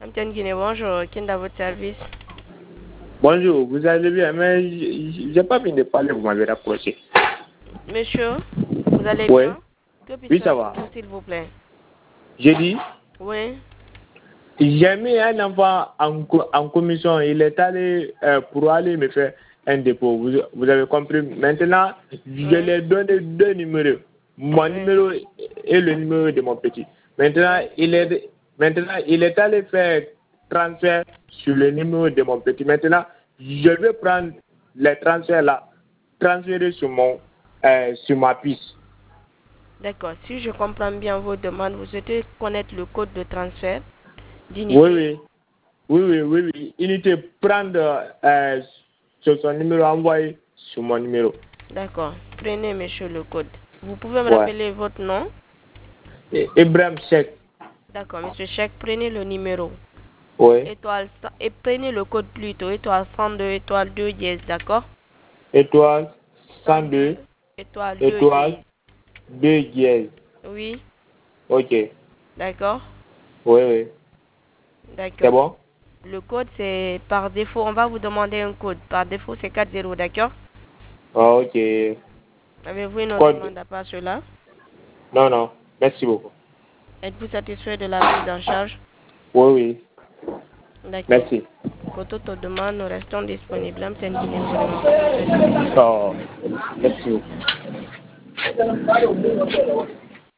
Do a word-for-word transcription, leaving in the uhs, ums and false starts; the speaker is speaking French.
Amtienne Guinée, bonjour. Qui est à votre service? Bonjour, vous allez bien, mais j'ai pas fini de parler, vous m'avez rapproché. Monsieur, vous allez Oui. bien? Que puis-je Oui, faire ça pour va. vous, s'il vous plaît? J'ai dit, Oui. j'ai mis un enfant en, co- en commission, il est allé euh, pour aller me faire un dépôt, vous, vous avez compris. Maintenant, je Oui. lui ai donné deux numéros, mon Oui. numéro et le numéro de mon petit. Maintenant, Oui. il est, maintenant, il est allé faire transfert sur le numéro de mon petit. Maintenant, je vais prendre les transferts là, transférer sur mon, euh, sur ma piste. D'accord. Si je comprends bien vos demandes, vous souhaitez connaître le code de transfert Oui, d'unité. oui. Oui, oui, oui, oui. Unité, prendre euh, sur son numéro, envoyer sur mon numéro. D'accord. Prenez, monsieur, le code. Vous pouvez me Ouais. rappeler votre nom? Et Ibrahim Cheikh. D'accord, monsieur Cheikh, prenez le numéro. Oui. Étoile, cent- et prenez le code plutôt. Étoile cent deux, étoile deux dièse, d'accord? Étoile cent cent deux, deux, étoile deux étoile dièse. deux dièse. Oui, Ok. d'accord? Oui, oui. C'est D'accord. bon? Le code, c'est par défaut. On va vous demander un code. Par défaut, c'est quatre zéro, d'accord? Ah, ok. Avez-vous une autre Code. demande à part cela? Non, non. Merci beaucoup. Êtes-vous satisfait de la prise en charge? Oui, oui. D'accord. Merci. Pour toute autre demande, nous restons disponibles. M T N Guinée vous remercie de votre fidélité. Oh, merci beaucoup.